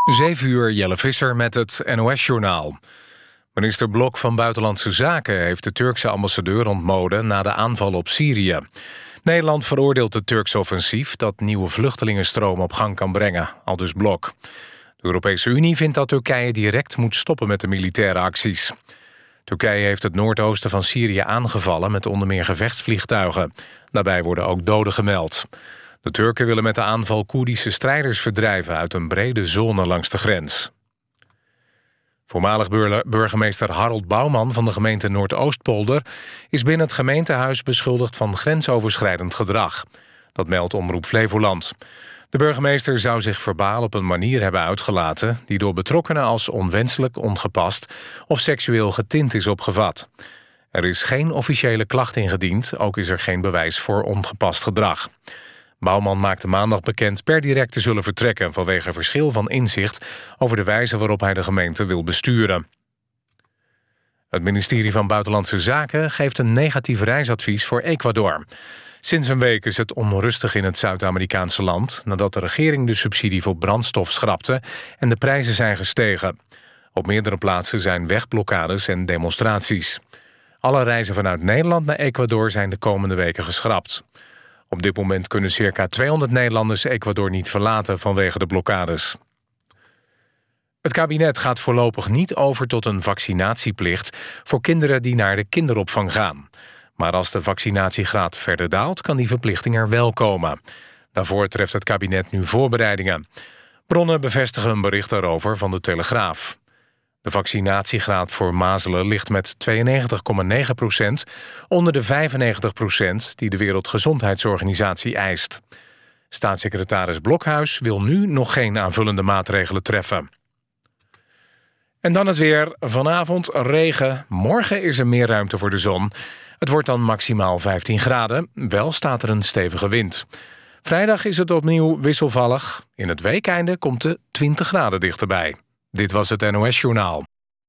7 uur, Jelle Visser met het NOS-journaal. Minister Blok van Buitenlandse Zaken heeft de Turkse ambassadeur ontboden na de aanval op Syrië. Nederland veroordeelt het Turkse offensief dat nieuwe vluchtelingenstromen op gang kan brengen, aldus Blok. De Europese Unie vindt dat Turkije direct moet stoppen met de militaire acties. Turkije heeft het noordoosten van Syrië aangevallen met onder meer gevechtsvliegtuigen. Daarbij worden ook doden gemeld. De Turken willen met de aanval Koerdische strijders verdrijven uit een brede zone langs de grens. Voormalig burgemeester Harold Bouwman van de gemeente Noordoostpolder is binnen het gemeentehuis beschuldigd van grensoverschrijdend gedrag. Dat meldt Omroep Flevoland. De burgemeester zou zich verbaal op een manier hebben uitgelaten die door betrokkenen als onwenselijk, ongepast of seksueel getint is opgevat. Er is geen officiële klacht ingediend, ook is er geen bewijs voor ongepast gedrag. Bouwman maakte maandag bekend per direct te zullen vertrekken vanwege verschil van inzicht over de wijze waarop hij de gemeente wil besturen. Het ministerie van Buitenlandse Zaken geeft een negatief reisadvies voor Ecuador. Sinds een week is het onrustig in het Zuid-Amerikaanse land nadat de regering de subsidie voor brandstof schrapte en de prijzen zijn gestegen. Op meerdere plaatsen zijn wegblokkades en demonstraties. Alle reizen vanuit Nederland naar Ecuador zijn de komende weken geschrapt. Op dit moment kunnen circa 200 Nederlanders Ecuador niet verlaten vanwege de blokkades. Het kabinet gaat voorlopig niet over tot een vaccinatieplicht voor kinderen die naar de kinderopvang gaan. Maar als de vaccinatiegraad verder daalt, kan die verplichting er wel komen. Daarvoor treft het kabinet nu voorbereidingen. Bronnen bevestigen een bericht daarover van de Telegraaf. De vaccinatiegraad voor mazelen ligt met 92,9% onder de 95% die de Wereldgezondheidsorganisatie eist. Staatssecretaris Blokhuis wil nu nog geen aanvullende maatregelen treffen. En dan het weer. Vanavond regen. Morgen is er meer ruimte voor de zon. Het wordt dan maximaal 15 graden. Wel staat er een stevige wind. Vrijdag is het opnieuw wisselvallig. In het weekeinde komt de 20 graden dichterbij. Dit was het NOS-journaal.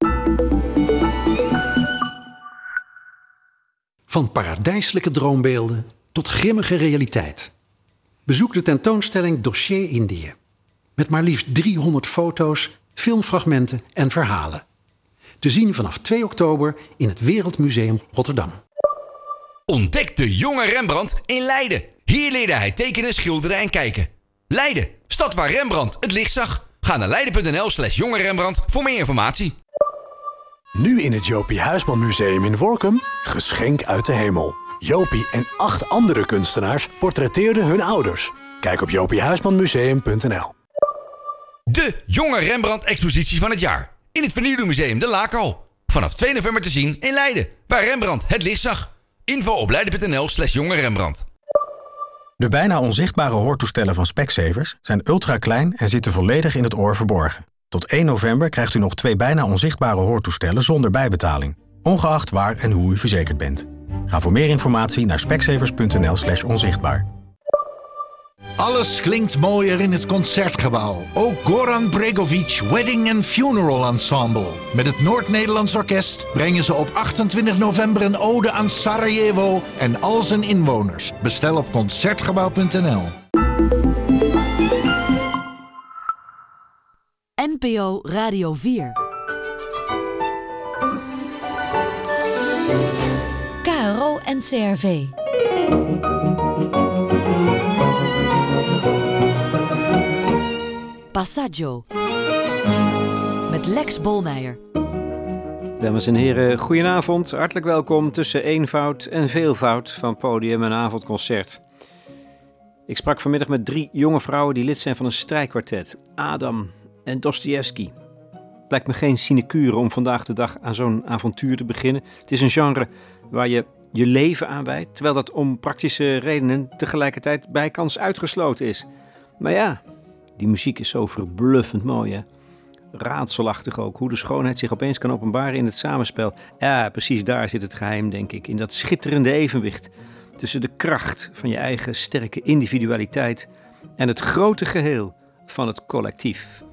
Van paradijselijke droombeelden tot grimmige realiteit. Bezoek de tentoonstelling Dossier Indië. Met maar liefst 300 foto's, filmfragmenten en verhalen. Te zien vanaf 2 oktober in het Wereldmuseum Rotterdam. Ontdek de jonge Rembrandt in Leiden. Hier leerde hij tekenen, schilderen en kijken. Leiden, stad waar Rembrandt het licht zag. Ga naar leiden.nl/jonge Rembrandt voor meer informatie. Nu in het Jopie Huisman Museum in Workum, geschenk uit de hemel. Jopie en 8 andere kunstenaars portretteerden hun ouders. Kijk op jopiehuismanmuseum.nl. De jonge Rembrandt-expositie van het jaar. In het vernieuwde museum De Laakhal. Vanaf 2 november te zien in Leiden, waar Rembrandt het licht zag. Info op leiden.nl/jonge Rembrandt. De bijna onzichtbare hoortoestellen van Specsavers zijn ultra klein en zitten volledig in het oor verborgen. Tot 1 november krijgt u nog 2 bijna onzichtbare hoortoestellen zonder bijbetaling, ongeacht waar en hoe u verzekerd bent. Ga voor meer informatie naar specsavers.nl/onzichtbaar. Alles klinkt mooier in het Concertgebouw. Ook Goran Bregovic Wedding and Funeral Ensemble. Met het Noord-Nederlands Orkest brengen ze op 28 november een ode aan Sarajevo en al zijn inwoners. Bestel op Concertgebouw.nl. NPO Radio 4. KRO NCRV. Passaggio. Met Lex Bolmeijer. Dames en heren, goedenavond. Hartelijk welkom tussen eenvoud en veelvoud van podium en avondconcert. Ik sprak vanmiddag met 3 jonge vrouwen die lid zijn van een strijkkwartet. Adam en Dostojevski. Het lijkt me geen sinecure om vandaag de dag aan zo'n avontuur te beginnen. Het is een genre waar je je leven aan wijdt, terwijl dat om praktische redenen tegelijkertijd bijkans uitgesloten is. Maar ja, die muziek is zo verbluffend mooi, hè? Raadselachtig ook, hoe de schoonheid zich opeens kan openbaren in het samenspel. Ja, precies daar zit het geheim, denk ik. In dat schitterende evenwicht tussen de kracht van je eigen sterke individualiteit en het grote geheel van het collectief.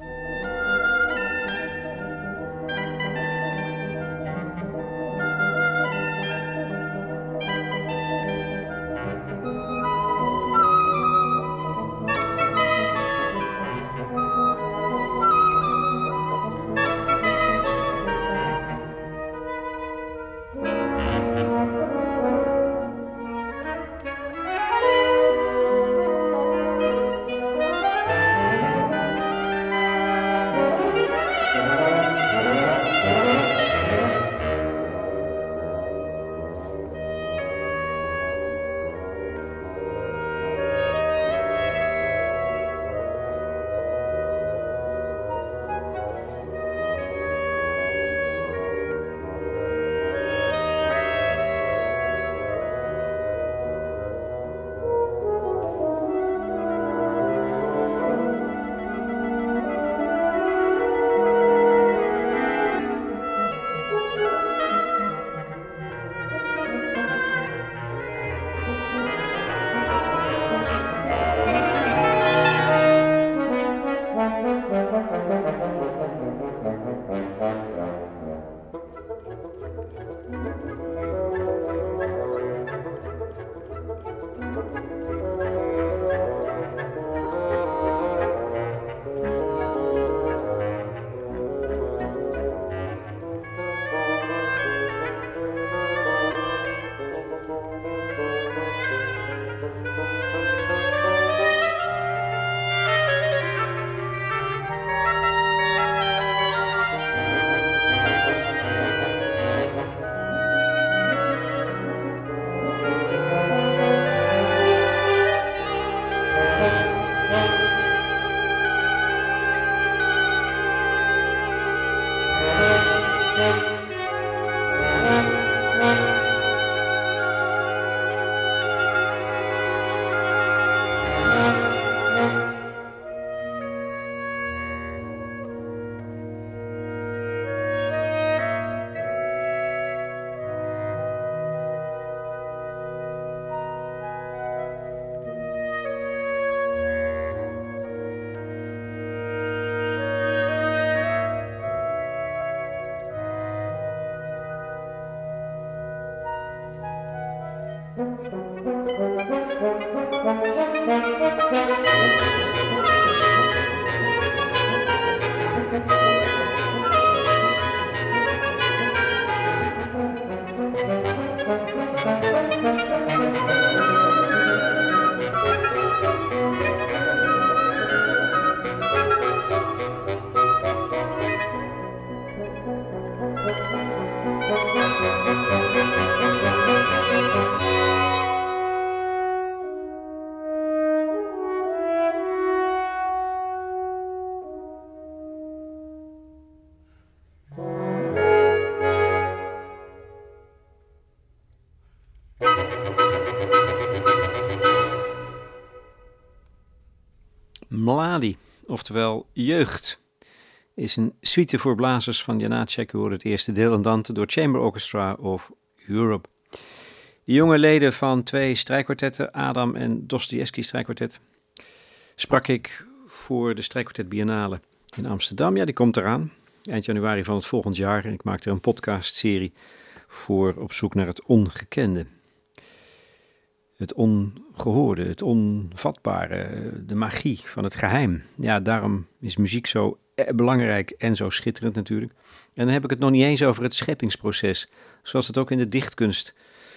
Mladi, oftewel Jeugd, is een suite voor blazers van Janáček. We horen het eerste deel en dan door Chamber Orchestra of Europe. De jonge leden van 2 strijkkwartetten, Adam en Dostoevsky strijkkwartet, sprak ik voor de Strijkkwartet Biennale in Amsterdam. Ja, die komt eraan, eind januari van het volgend jaar. En ik maak er een podcastserie voor op zoek naar het ongekende. Het ongehoorde, het onvatbare, de magie van het geheim. Ja, daarom is muziek zo belangrijk en zo schitterend natuurlijk. En dan heb ik het nog niet eens over het scheppingsproces, zoals het ook in de dichtkunst,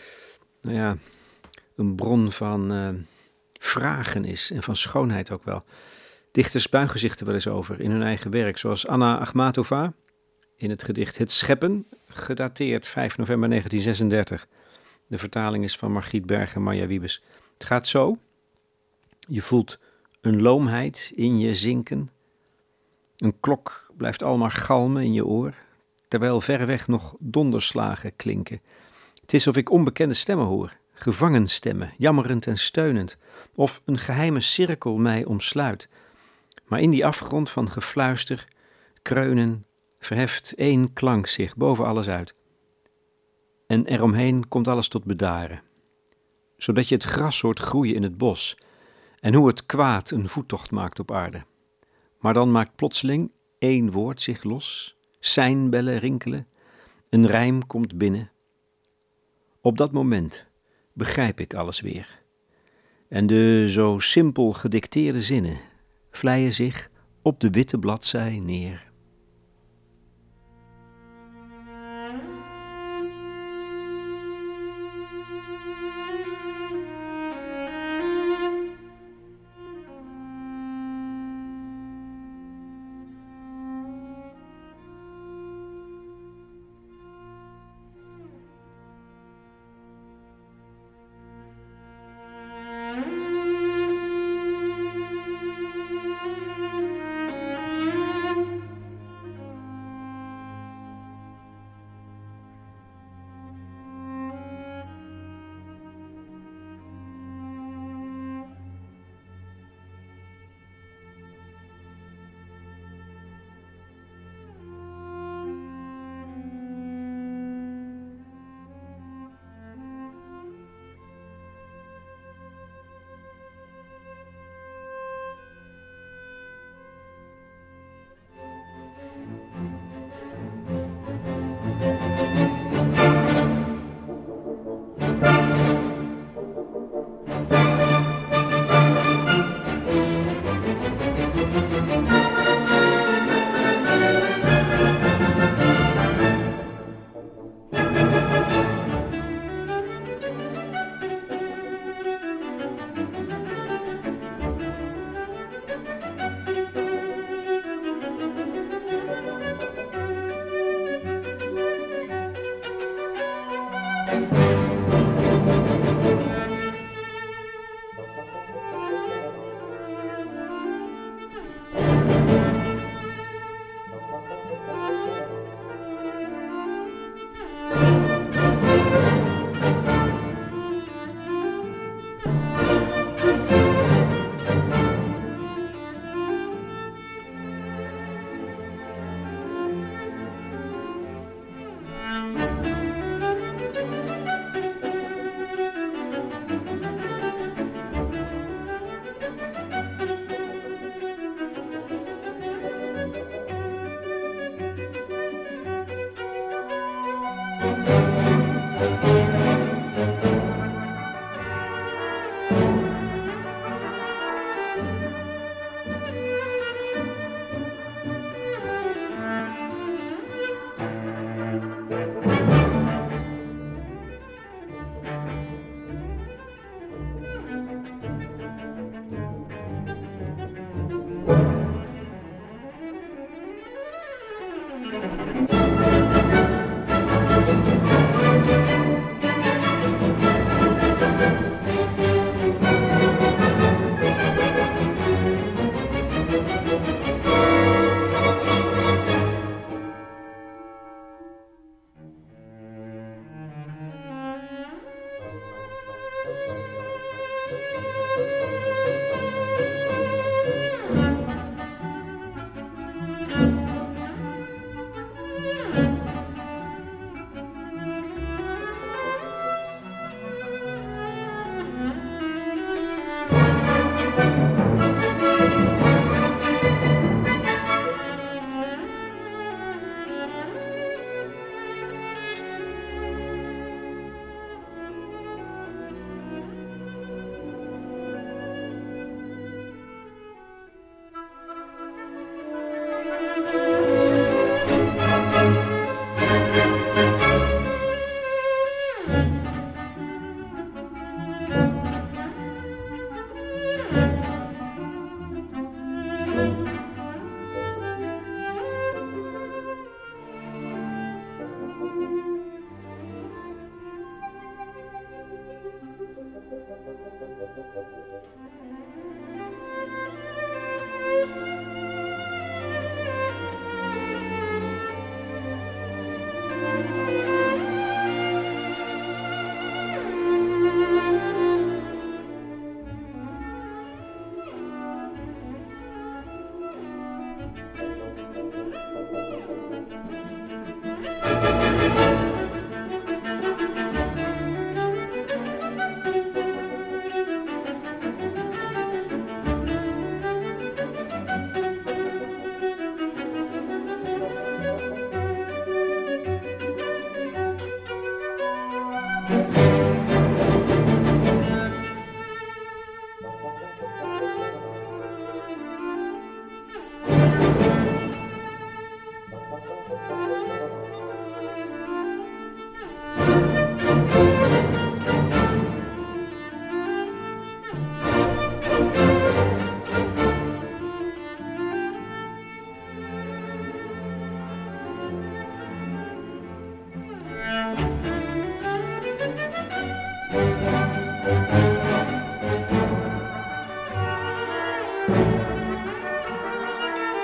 een bron van vragen is en van schoonheid ook wel. Dichters buigen zich er wel eens over in hun eigen werk, zoals Anna Akhmatova in het gedicht Het Scheppen, gedateerd 5 november 1936. De vertaling is van Margriet Berg en Marja Wiebes. Het gaat zo. Je voelt een loomheid in je zinken. Een klok blijft almaar galmen in je oor, terwijl verreweg nog donderslagen klinken. Het is of ik onbekende stemmen hoor, gevangen stemmen, jammerend en steunend, of een geheime cirkel mij omsluit. Maar in die afgrond van gefluister, kreunen, verheft 1 klank zich boven alles uit. En eromheen komt alles tot bedaren, zodat je het gras hoort groeien in het bos en hoe het kwaad een voettocht maakt op aarde. Maar dan maakt plotseling 1 woord zich los, seinbellen rinkelen, een rijm komt binnen. Op dat moment begrijp ik alles weer. En de zo simpel gedicteerde zinnen vlijen zich op de witte bladzij neer.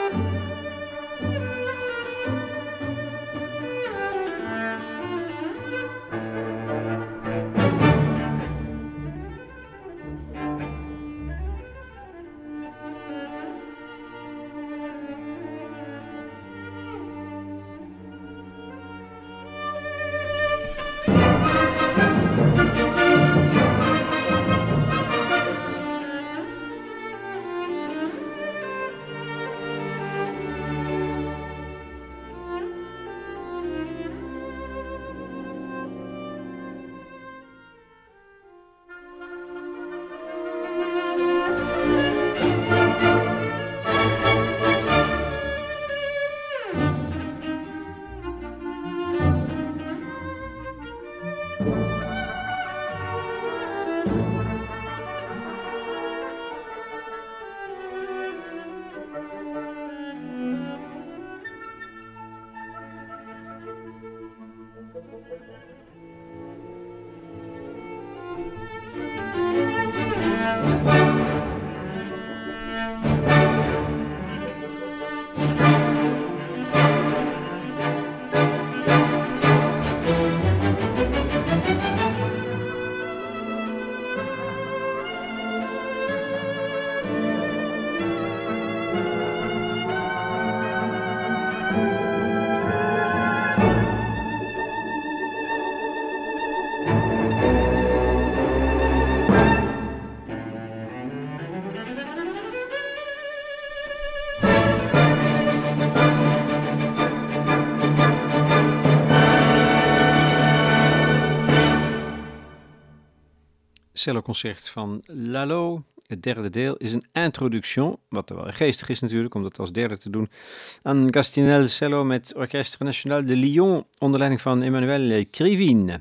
Celloconcert van Lalo. Het derde deel is een introduction, wat wel geestig is natuurlijk, om dat als derde te doen, aan Gastinel Cello met Orchestre National de Lyon, onder leiding van Emmanuel Krivine.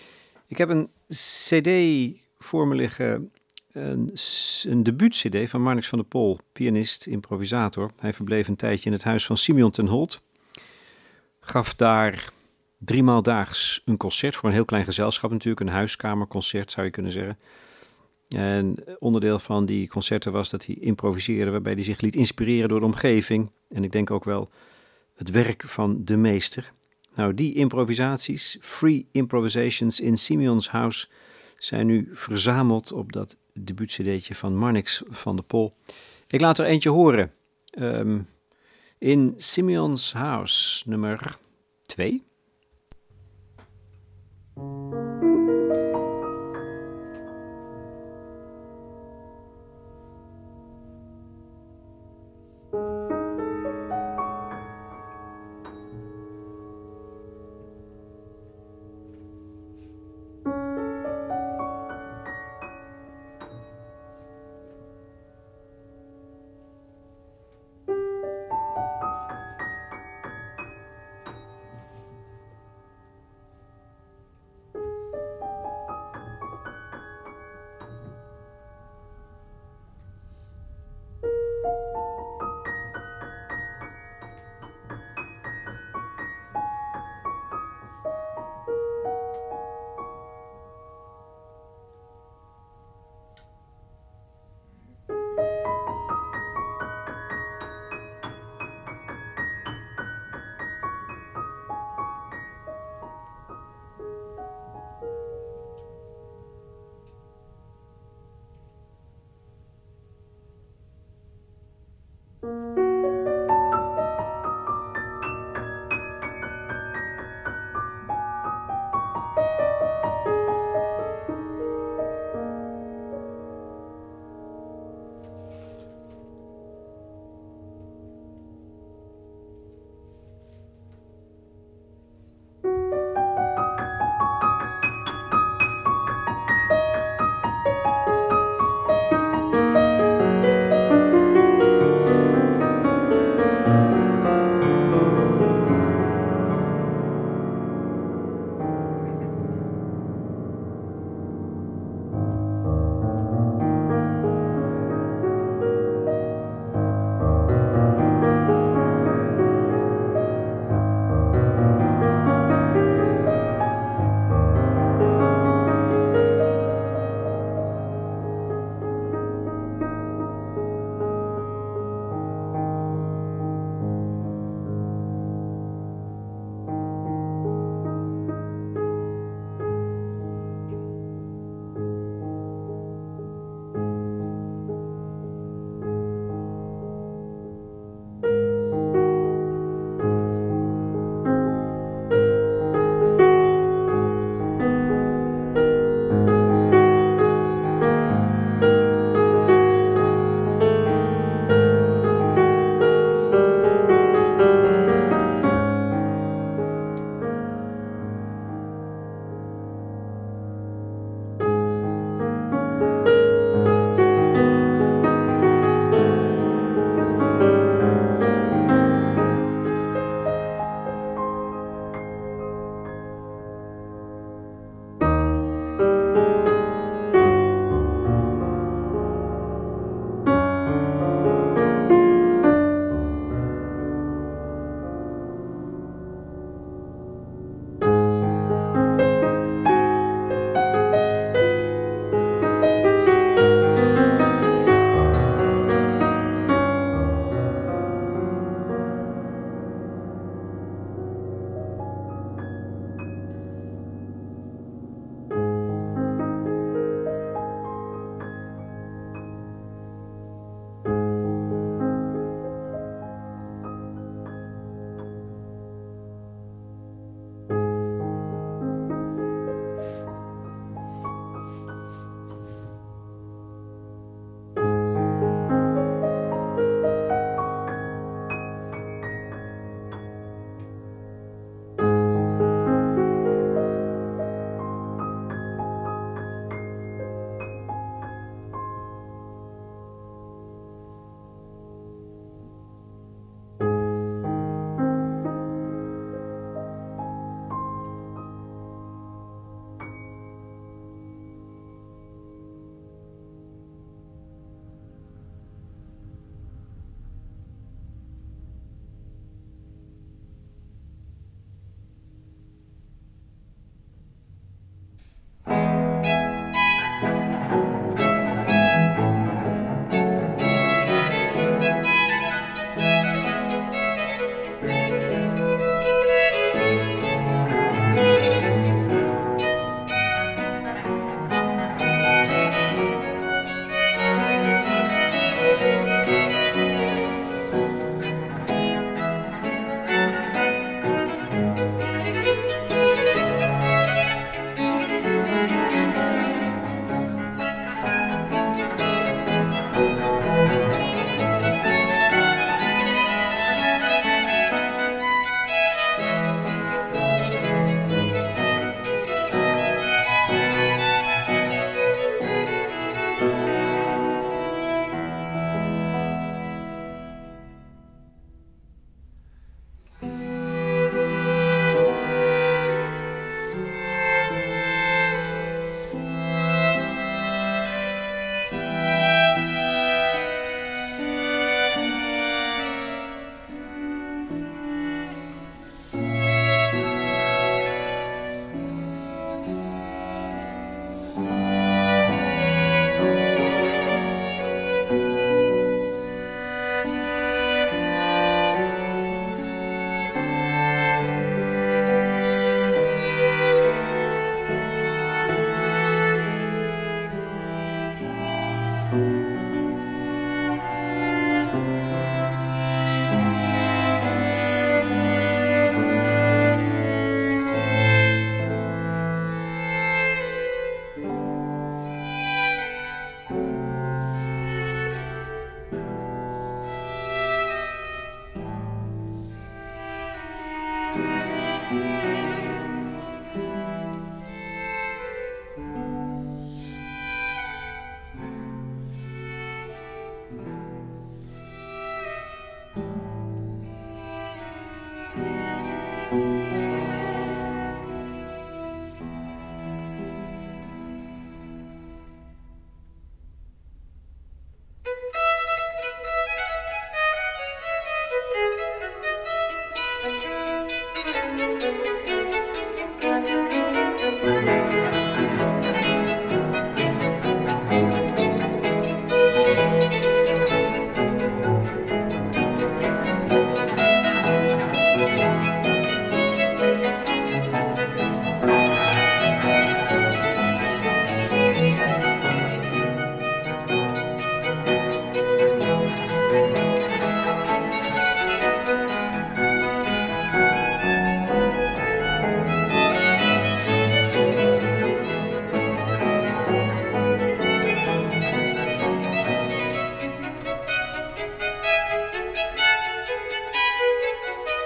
Ik heb een cd voor me liggen, een debuut-cd van Marnix van der Pol, pianist, improvisator. Hij verbleef een tijdje in het huis van Simeon ten Holt, gaf daar 3 maal daags een concert voor een heel klein gezelschap natuurlijk, een huiskamerconcert zou je kunnen zeggen. En onderdeel van die concerten was dat hij improviseerde, waarbij hij zich liet inspireren door de omgeving. En ik denk ook wel het werk van de meester. Nou, die improvisaties, Free Improvisations in Simeon's House, zijn nu verzameld op dat debuut-cd'tje van Marnix van der Pol. Ik laat er eentje horen. In Simeon's House, nummer 2.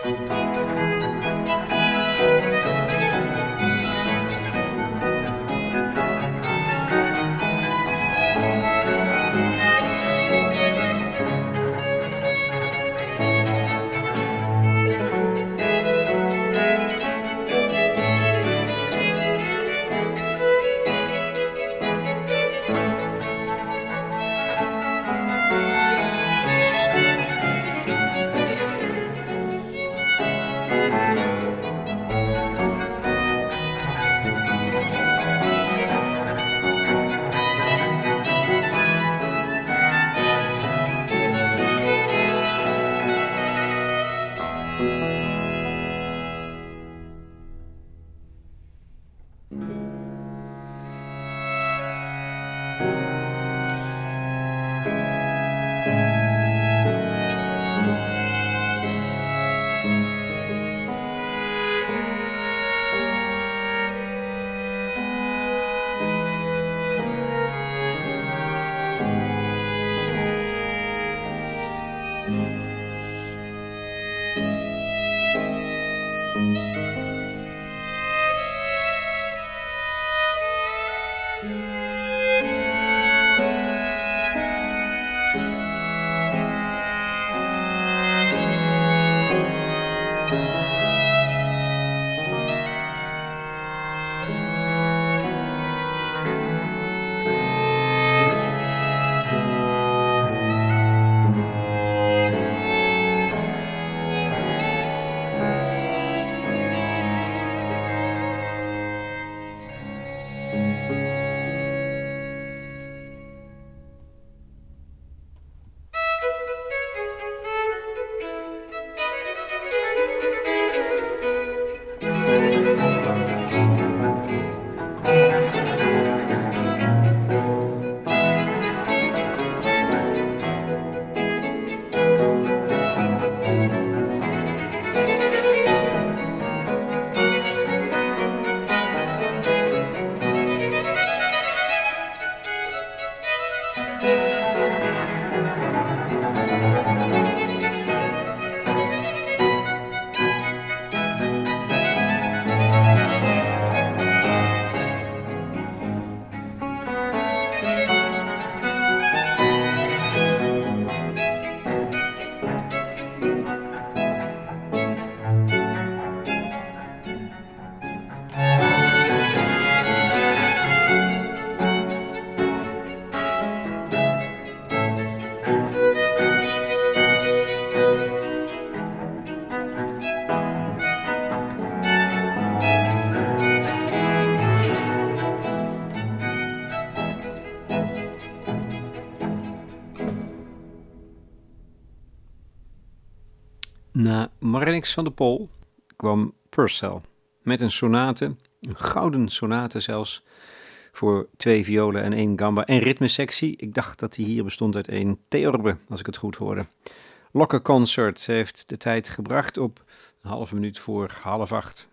Na Marnix van der Pol kwam Purcell met een sonate, een gouden sonate zelfs, voor 2 violen en 1 gamba en ritmesectie. Ik dacht dat die hier bestond uit 1 theorbe, als ik het goed hoorde. Locker Concert heeft de tijd gebracht op 1/2 minuut voor 7:30.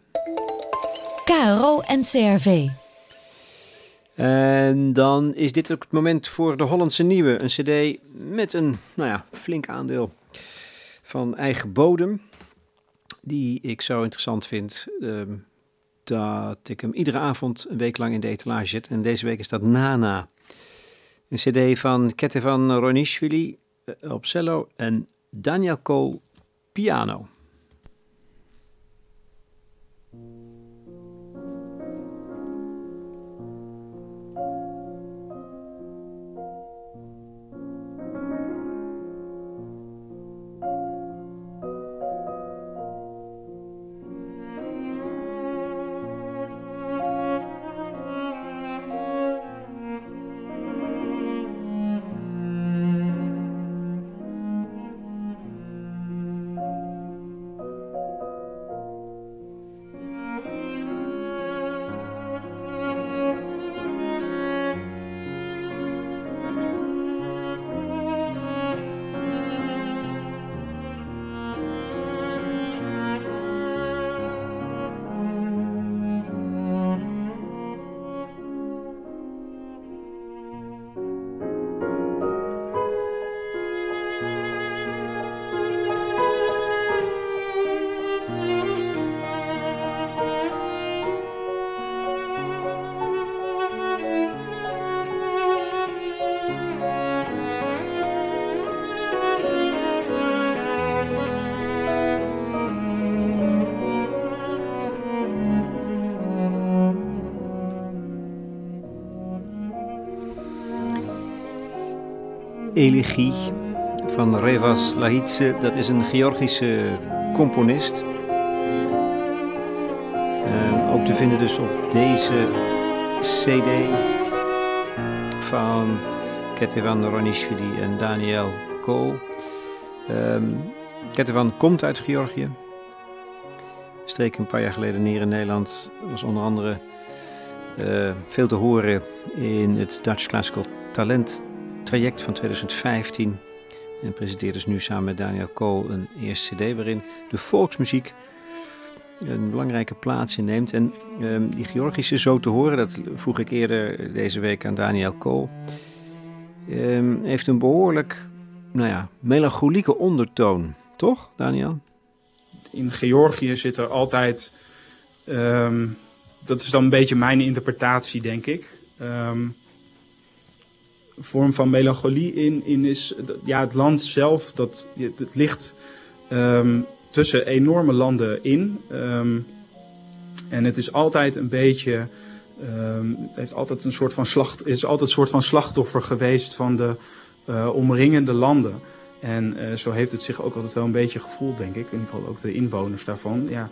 KRO NCRV. En dan is dit ook het moment voor de Hollandse Nieuwe. Een cd met een flink aandeel van eigen bodem, die ik zo interessant vind dat ik hem iedere avond een week lang in de etalage zet. En deze week is dat Nana. Een cd van Ketevan Ronishvili op cello en Daniel Cole piano. Elegie van Revaz Lahidze. Dat is een Georgische componist. Ook te vinden dus op deze CD van Ketevan Ronishvili en Daniel Kool. Ketevan komt uit Georgië. Streek een paar jaar geleden neer in Nederland. Was onder andere veel te horen in het Dutch Classical Talent traject van 2015. En presenteert dus nu samen met Daniel Kool een eerste CD waarin de volksmuziek een belangrijke plaats inneemt. En die Georgische zo te horen, dat vroeg ik eerder deze week aan Daniel Kool, heeft een behoorlijk melancholieke ondertoon. Toch, Daniel? In Georgië zit er altijd, dat is dan een beetje mijn interpretatie, denk ik, een vorm van melancholie in is, het land zelf, het ligt tussen enorme landen in. En het is altijd een beetje, het heeft altijd een soort van is altijd een soort van slachtoffer geweest van de omringende landen. En zo heeft het zich ook altijd wel een beetje gevoeld, denk ik. In ieder geval ook de inwoners daarvan. Ja,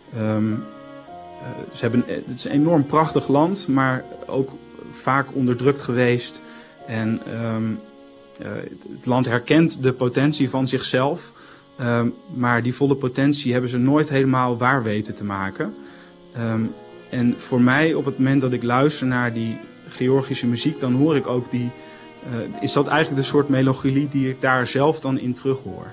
het is een enorm prachtig land, maar ook vaak onderdrukt geweest. En het land herkent de potentie van zichzelf. Maar die volle potentie hebben ze nooit helemaal waar weten te maken. En voor mij, op het moment dat ik luister naar die Georgische muziek, dan hoor ik ook is dat eigenlijk de soort melancholie die ik daar zelf dan in terug hoor.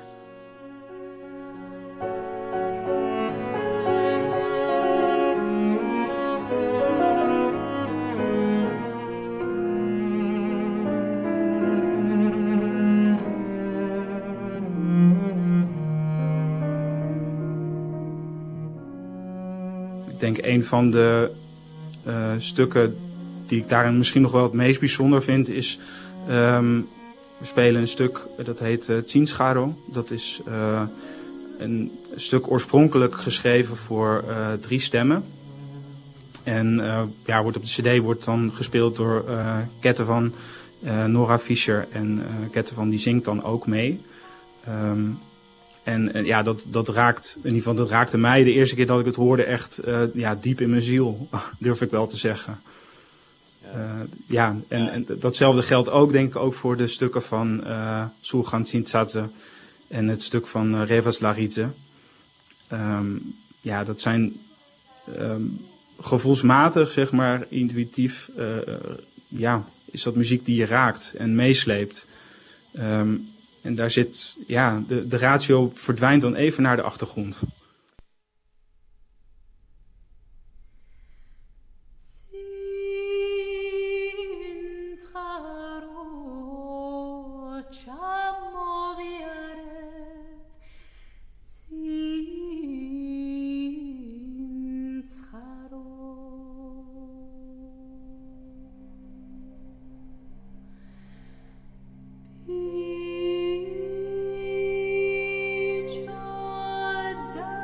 Ik denk een van de stukken die ik daarin misschien nog wel het meest bijzonder vind is, we spelen een stuk dat heet Tsinscharo. Dat is een stuk oorspronkelijk geschreven voor 3 stemmen. En wordt op de cd wordt dan gespeeld door Ketevan, Nora Fischer en Ketevan die zingt dan ook mee. Dat raakt, in ieder geval dat raakte mij de eerste keer dat ik het hoorde echt diep in mijn ziel, durf ik wel te zeggen. En datzelfde geldt ook, denk ik, ook voor de stukken van Sulgan Tsintzadze en het stuk van Revaz Lahidze. Dat zijn gevoelsmatig, zeg maar, intuïtief, is dat muziek die je raakt en meesleept. En daar zit, de ratio verdwijnt dan even naar de achtergrond. Da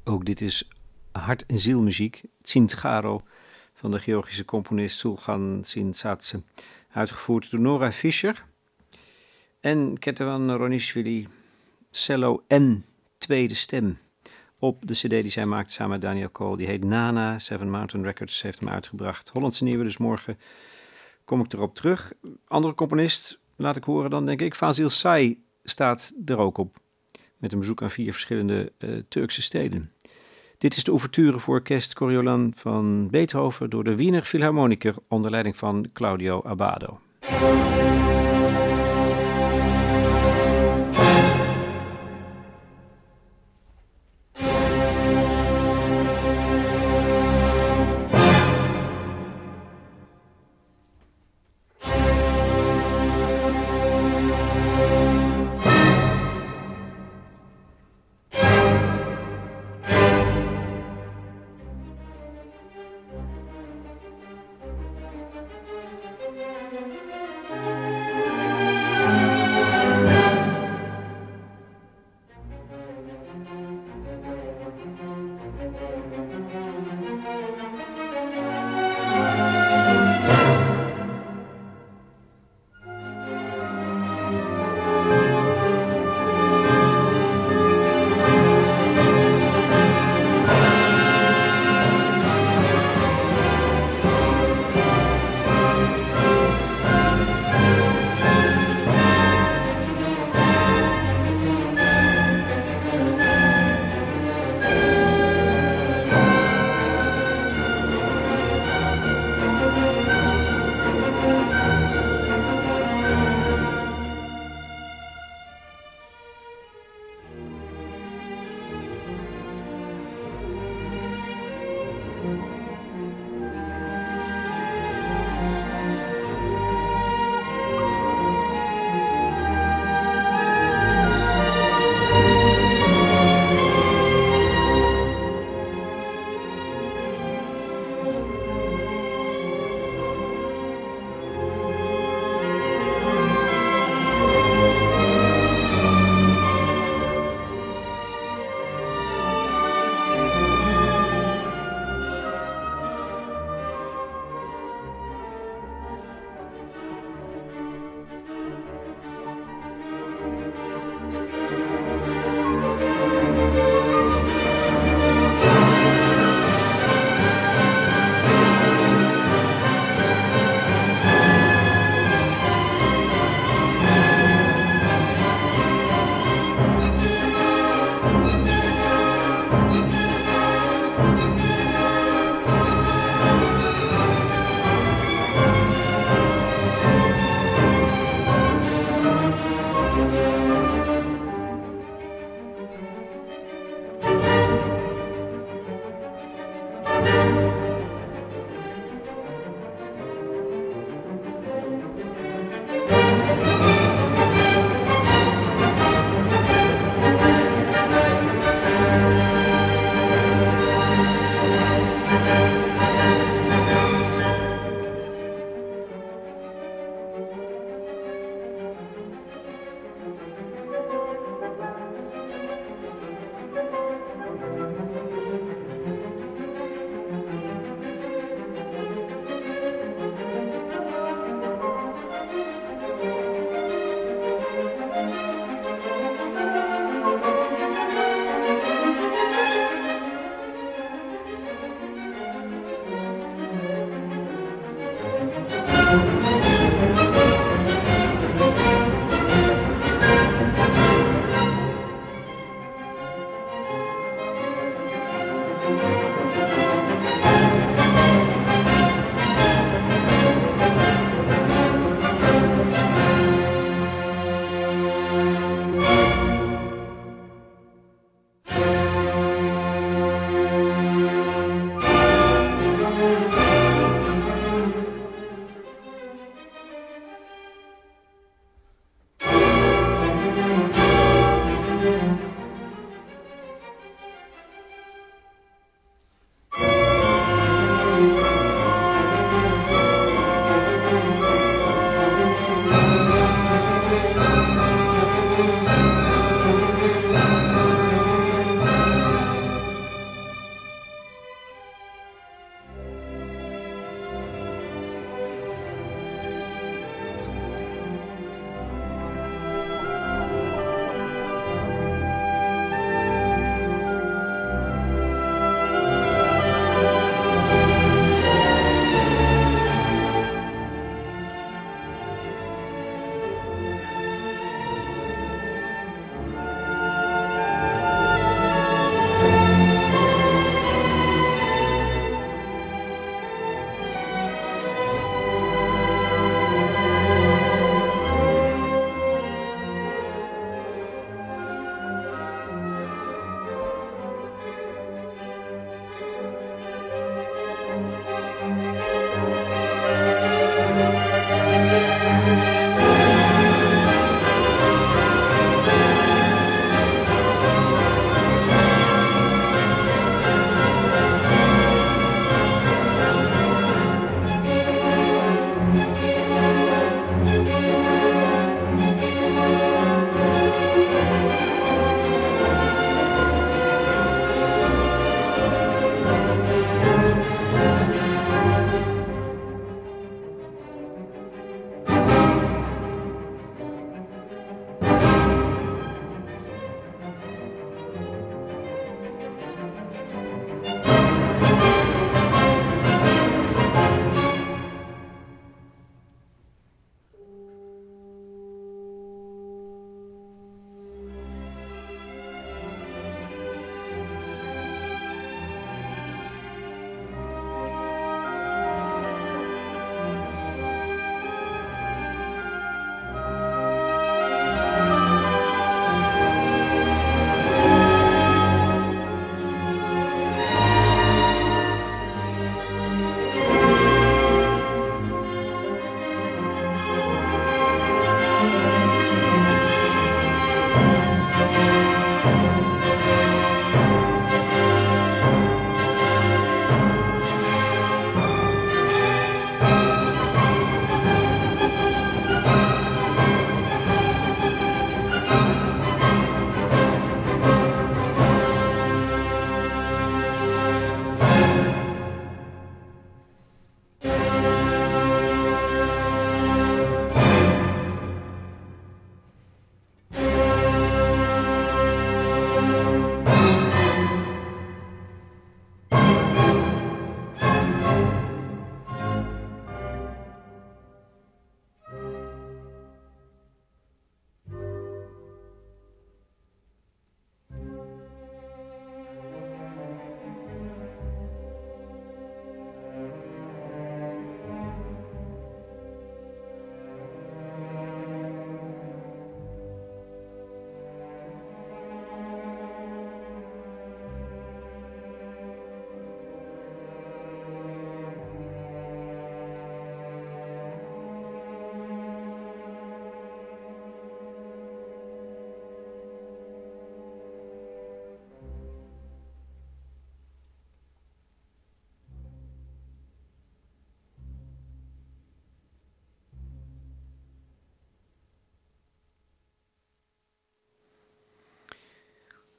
Ook dit is hart- en zielmuziek. Tsintgaro van de Georgische componist Sulgan Tsintsadze. Uitgevoerd door Nora Fischer. En Ketevan Ronishvili, cello en tweede stem. Op de cd die zij maakte samen met Daniel Cole. Die heet Nana. Seven Mountain Records heeft hem uitgebracht. Hollandse nieuwe, dus morgen kom ik erop terug. Andere componist, laat ik horen dan denk ik. Fazil Say staat er ook op. Met een bezoek aan 4 verschillende Turkse steden. Dit is de ouverture voor orkest Coriolan van Beethoven door de Wiener Philharmoniker onder leiding van Claudio Abbado.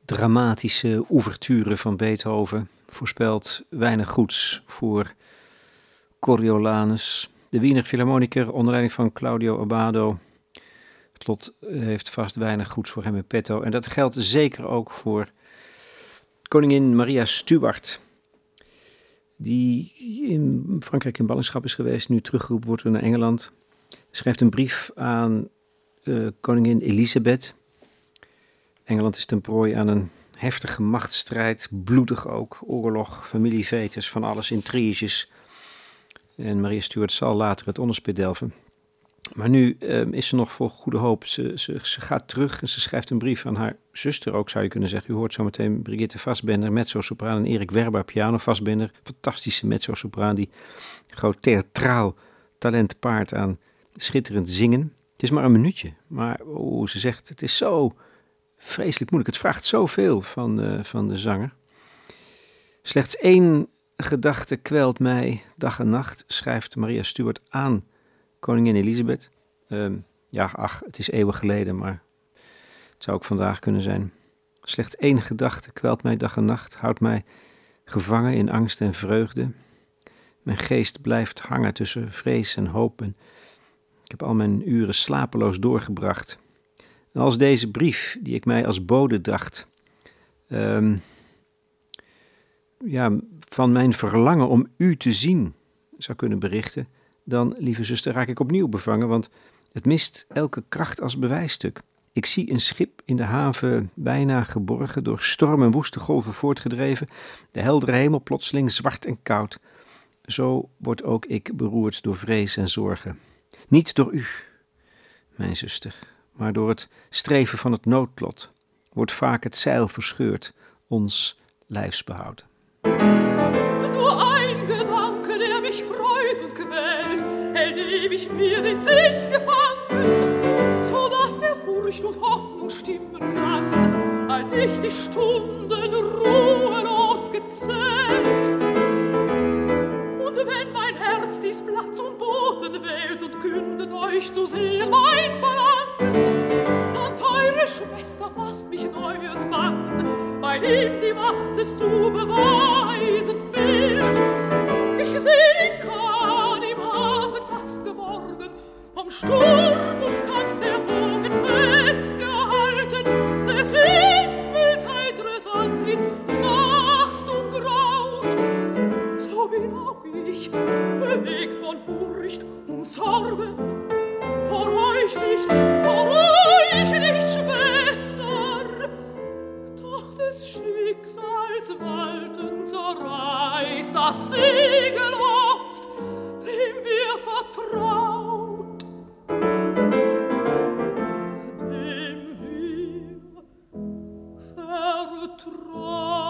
dramatische ouverture van Beethoven voorspelt weinig goeds voor Coriolanus. De Wiener Philharmoniker onder leiding van Claudio Abbado. Het lot heeft vast weinig goeds voor hem in petto. En dat geldt zeker ook voor koningin Maria Stuart, die in Frankrijk in ballingschap is geweest, nu teruggeroepen wordt naar Engeland. Schrijft een brief aan koningin Elisabeth. Engeland is ten prooi aan een heftige machtsstrijd, bloedig ook, oorlog, familievetes, van alles, intriges. En Maria Stuart zal later het onderspit delven. Maar nu is ze nog vol goede hoop. Ze gaat terug en ze schrijft een brief aan haar zuster ook, zou je kunnen zeggen. U hoort zometeen Brigitte Fassbender, mezzo-sopraan, en Erik Werber, piano. Fassbender, fantastische mezzo-sopraan die groot theatraal talent paart aan schitterend zingen. Het is maar een minuutje, maar ze zegt, het is zo vreselijk moeilijk. Het vraagt zoveel van de zanger. Slechts 1 gedachte kwelt mij dag en nacht, schrijft Maria Stuart aan koningin Elisabeth. Het is eeuwen geleden, maar het zou ook vandaag kunnen zijn. Slechts 1 gedachte kwelt mij dag en nacht, houdt mij gevangen in angst en vreugde. Mijn geest blijft hangen tussen vrees en hoop. En ik heb al mijn uren slapeloos doorgebracht. En als deze brief, die ik mij als bode dacht, van mijn verlangen om u te zien zou kunnen berichten, dan, lieve zuster, raak ik opnieuw bevangen, want het mist elke kracht als bewijsstuk. Ik zie een schip in de haven bijna geborgen, door storm en woeste golven voortgedreven, de heldere hemel plotseling zwart en koud. Zo word ook ik beroerd door vrees en zorgen. Niet door u, mijn zuster, maar door het streven van het noodlot wordt vaak het zeil verscheurd, ons lijfsbehoud. Nur ein Gedanke, der mich freut und quält, hält ewig mir den Sinn gefangen, so dass der Furcht und Hoffnung stimmen kann, als ich die Stunden ruhelos gezählt. Und wenn mein Herz dies Blatt zum Boten wählt und kündet euch zu sehr mein Verlangen, dann, teure Schwester, fasst mich neues Bangen, weil ihm die Macht es zu beweisen fehlt. Ich seh kann im Hafen fast geborgen, vom Sturm und Kampf der Wogen festgehalten, des Himmels heitres Antlitz Nacht umgraut. So bin auch ich, bewegt von Furcht und Sorgen, vor euch nicht, Schwester, doch des Schicksals Walten zerreißt das Segel oft, dem wir vertraut. Dem wir vertraut.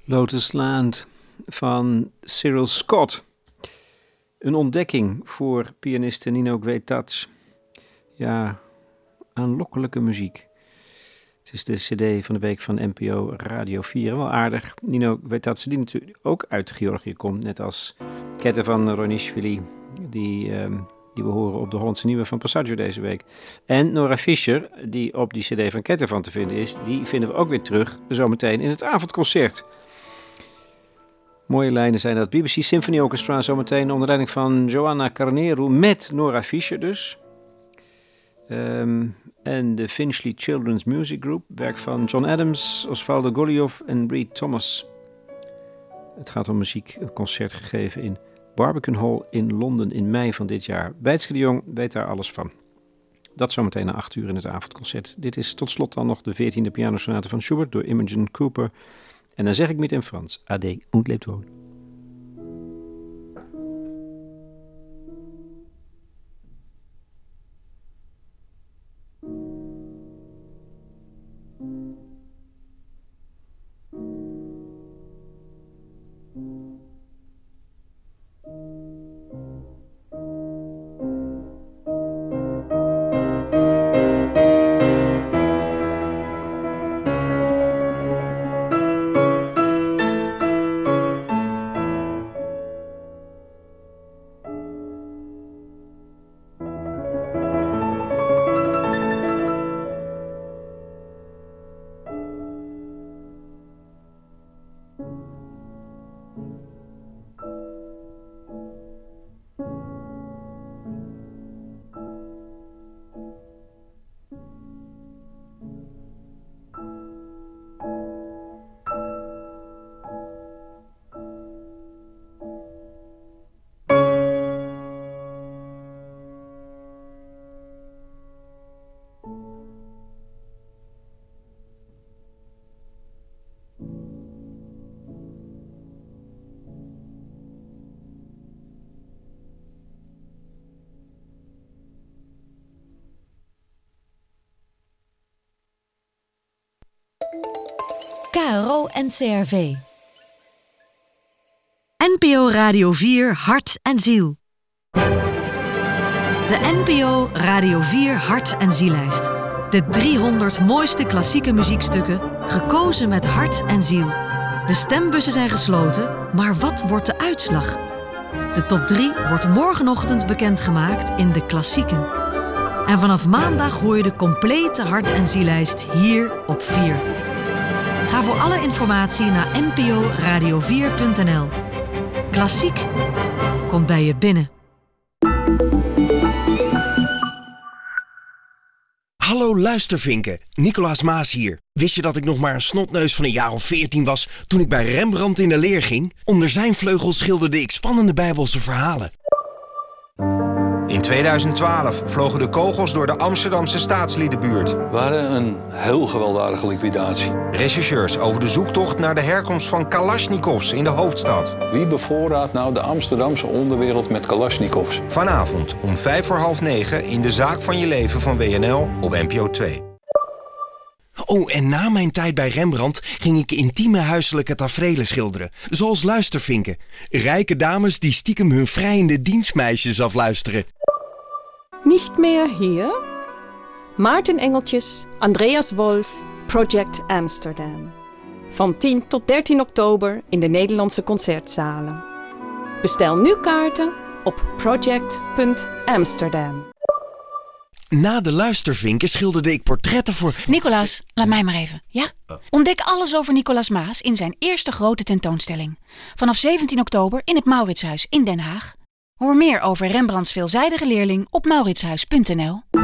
Lotus Land van Cyril Scott. Een ontdekking voor pianiste Nino Guaitats. Ja, aanlokkelijke muziek. Het is de cd van de week van NPO Radio 4. Wel aardig. Nino Guaitats, die natuurlijk ook uit Georgië komt. Net als Ketevan Ronishvili, die we horen op de Hollandse Nieuwe van Passaggio deze week. En Nora Fischer, die op die cd van Ketevan te vinden is, die vinden we ook weer terug zometeen in het avondconcert. Mooie lijnen zijn dat. BBC Symphony Orchestra zometeen onder leiding van Joanna Carneiro met Nora Fischer dus. En de Finchley Children's Music Group, werk van John Adams, Osvaldo Golijov en Reed Thomas. Het gaat om muziek, een concert gegeven in Barbican Hall in Londen in mei van dit jaar. Bijtske de Jong weet daar alles van. Dat zometeen na 8 uur in het avondconcert. Dit is tot slot dan nog de 14e pianosonate van Schubert door Imogen Cooper. En dan zeg ik met in Frans, Ade und lebt wohl. KRO en CRV. NPO Radio 4 Hart en Ziel. De NPO Radio 4 Hart en Ziellijst. De 300 mooiste klassieke muziekstukken, gekozen met hart en ziel. De stembussen zijn gesloten, maar wat wordt de uitslag? De top 3 wordt morgenochtend bekendgemaakt in de klassieken. En vanaf maandag hoor je de complete hart en ziellijst hier op 4. Ga voor alle informatie naar nporadio4.nl. Klassiek komt bij je binnen. Hallo luistervinken, Nicolaas Maas hier. Wist je dat ik nog maar een snotneus van een jaar of 14 was toen ik bij Rembrandt in de leer ging? Onder zijn vleugels schilderde ik spannende Bijbelse verhalen. In 2012 vlogen de kogels door de Amsterdamse staatsliedenbuurt. We hadden een heel gewelddadige liquidatie. Rechercheurs over de zoektocht naar de herkomst van Kalasjnikovs in de hoofdstad. Wie bevoorraadt nou de Amsterdamse onderwereld met Kalasjnikovs? Vanavond om 8:45 in De Zaak van Je Leven van WNL op NPO 2. Oh, en na mijn tijd bij Rembrandt ging ik intieme huiselijke taferelen schilderen. Zoals luistervinken. Rijke dames die stiekem hun vrijende dienstmeisjes afluisteren. Niet meer hier? Maarten Engeltjes, Andreas Wolf, Project Amsterdam. Van 10 tot 13 oktober in de Nederlandse concertzalen. Bestel nu kaarten op project.amsterdam. Na de luistervinken schilderde ik portretten voor... Nicolaas, laat mij maar even. Ja? Ontdek alles over Nicolaas Maas in zijn eerste grote tentoonstelling. Vanaf 17 oktober in het Mauritshuis in Den Haag. Hoor meer over Rembrandts veelzijdige leerling op mauritshuis.nl.